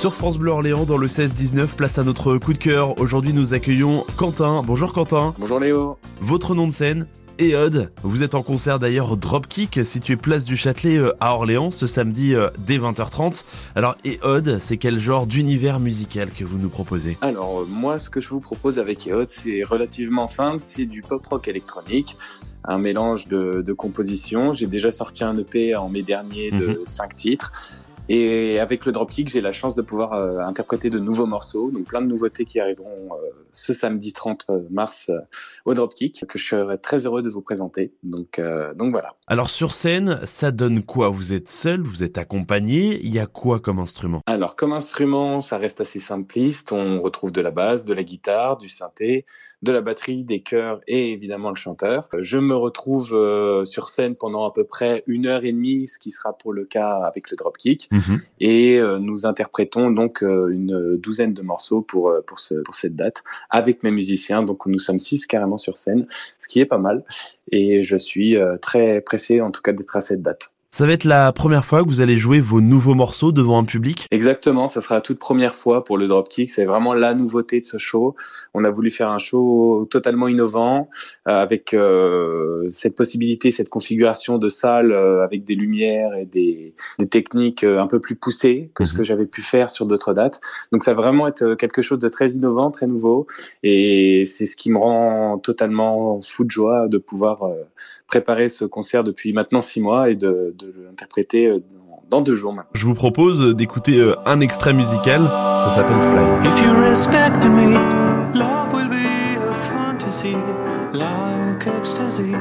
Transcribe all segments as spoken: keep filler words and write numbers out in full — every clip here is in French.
Sur France Bleu Orléans, dans le seize dix-neuf, place à notre coup de cœur. Aujourd'hui, nous accueillons Quentin. Bonjour Quentin. Bonjour Léo. Votre nom de scène, Eod. Vous êtes en concert d'ailleurs au Dropkick, situé place du Châtelet à Orléans, ce samedi dès vingt heures trente. Alors Eod, c'est quel genre d'univers musical que vous nous proposez ? Alors moi, ce que je vous propose avec Eod, c'est relativement simple, c'est du pop-rock électronique, un mélange de, de compositions. J'ai déjà sorti un E P en mai dernier de mmh. cinq titres. Et avec le Dropkick, j'ai la chance de pouvoir euh, interpréter de nouveaux morceaux, donc plein de nouveautés qui arriveront euh, ce samedi trente mars euh, au Dropkick, que je serai très heureux de vous présenter. Donc, euh, donc voilà. Alors sur scène, ça donne quoi ? Vous êtes seul, vous êtes accompagné, il y a quoi comme instrument ? Alors comme instrument, ça reste assez simpliste, on retrouve de la basse, de la guitare, du synthé, de la batterie, des chœurs et évidemment le chanteur. Je me retrouve euh, sur scène pendant à peu près une heure et demie, ce qui sera pour le cas avec le Dropkick. Mmh. Et euh, nous interprétons donc euh, une douzaine de morceaux pour, euh, pour, ce, pour cette date avec mes musiciens. Donc nous sommes six carrément sur scène, ce qui est pas mal. Et je suis euh, très pressé en tout cas d'être à cette date. Ça va être la première fois que vous allez jouer vos nouveaux morceaux devant un public ? Exactement, ça sera la toute première fois pour le Dropkick. C'est vraiment la nouveauté de ce show. On a voulu faire un show totalement innovant, euh, avec euh, cette possibilité, cette configuration de salle euh, avec des lumières et des, des techniques euh, un peu plus poussées que mmh. ce que j'avais pu faire sur d'autres dates. Donc ça va vraiment être quelque chose de très innovant, très nouveau. Et c'est ce qui me rend totalement fou de joie de pouvoir euh, préparer ce concert depuis maintenant six mois et de, de l'interpréter dans deux jours maintenant. Je vous propose d'écouter un extrait musical, ça s'appelle Fly. If you respect me, love will be a fantasy, like ecstasy.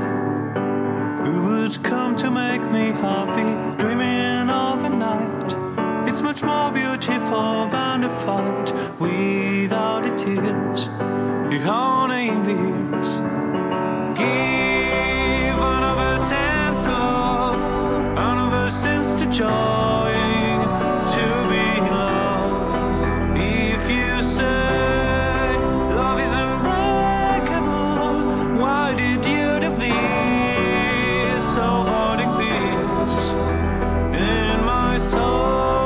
Who would come to make me happy, dreaming of a night? It's much more beautiful than a fight, without the tears, the honey in the ears. Give another sense of love, another sense to joy, to be loved. If you say love is unbreakable, why did you do this? So holding peace in my soul.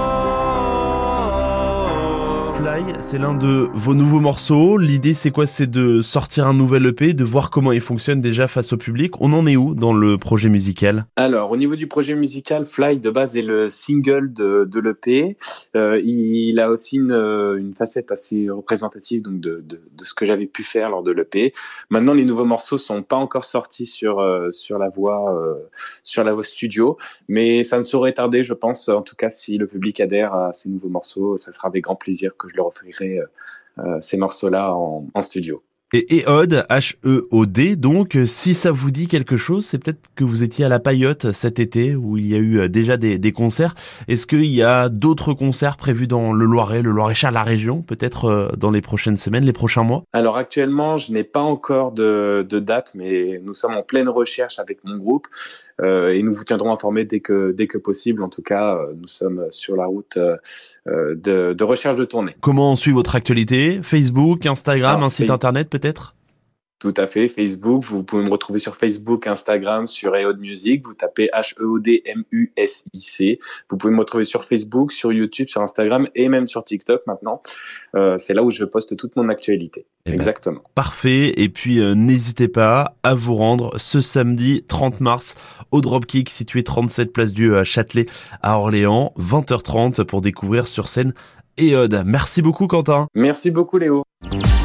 Fly, c'est l'un de vos nouveaux morceaux. L'idée, c'est quoi ? C'est de sortir un nouvel E P, de voir comment il fonctionne déjà face au public. On en est où dans le projet musical ? Alors, au niveau du projet musical, Fly, de base, est le single de, de l'E P. Euh, il a aussi une, une facette assez représentative donc de, de, de ce que j'avais pu faire lors de l'E P. Maintenant, les nouveaux morceaux sont pas encore sortis sur, euh, sur la voix, euh, sur la voix studio, mais ça ne saurait tarder, je pense. En tout cas, si le public adhère à ces nouveaux morceaux, ça sera avec grand plaisir que je leur offrirai euh, ces morceaux-là en, en studio. Et Eod, H E O D, donc, si ça vous dit quelque chose, c'est peut-être que vous étiez à la Paillote cet été, où il y a eu déjà des, des concerts. Est-ce qu'il y a d'autres concerts prévus dans le Loiret, le Loir-et-Cher, la région, peut-être dans les prochaines semaines, les prochains mois ? Alors actuellement, je n'ai pas encore de, de date, mais nous sommes en pleine recherche avec mon groupe. Euh, et nous vous tiendrons informés dès que, dès que possible. En tout cas, euh, nous sommes sur la route euh, de, de recherche de tournée. Comment on suit votre actualité ? Facebook, Instagram, Alors, un site internet peut-être ? Tout à fait, Facebook. Vous pouvez me retrouver sur Facebook, Instagram, sur Eod Music. Vous tapez H E O D M U S I C. Vous pouvez me retrouver sur Facebook, sur YouTube, sur Instagram et même sur TikTok maintenant. Euh, c'est là où je poste toute mon actualité. Eh Exactement. Ben, parfait. Et puis, euh, n'hésitez pas à vous rendre ce samedi trente mars au Dropkick, situé trente-sept place du Châtelet à Orléans, vingt heures trente pour découvrir sur scène Eod. Merci beaucoup, Quentin. Merci beaucoup, Léo.